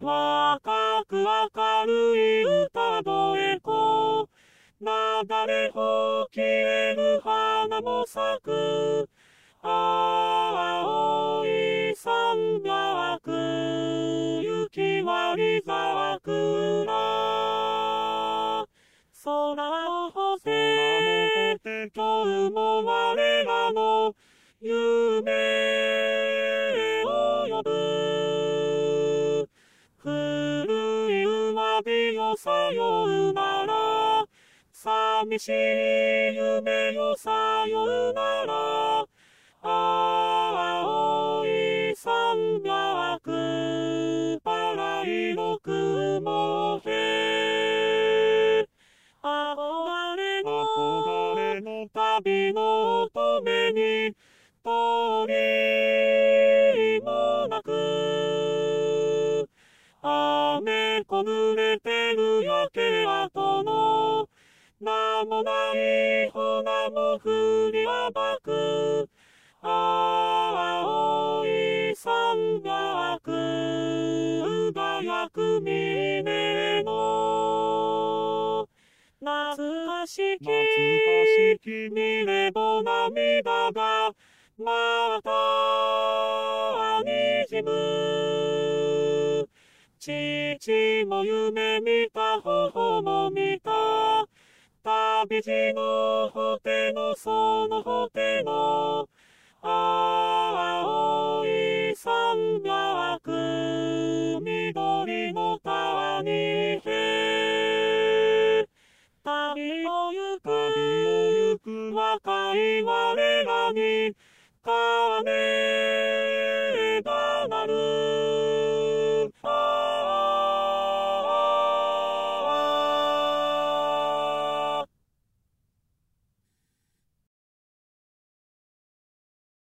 若く明るい歌声こなだれほ消える花も咲く青い山脈雪割り桜空を干せ今日も我らの夢を呼ぶ古い馬火よさようなら寂しい夢よさようなら青い山脈パラ色雲へ憧れの旅の乙女に鳥もなく雨こ濡れてる焼け跡の名もない花も降り暴く青い山脈輝く峰の懐かしき見れば涙がまたにじむ父も夢見た母も見た旅路の果てのその果ての青い山脈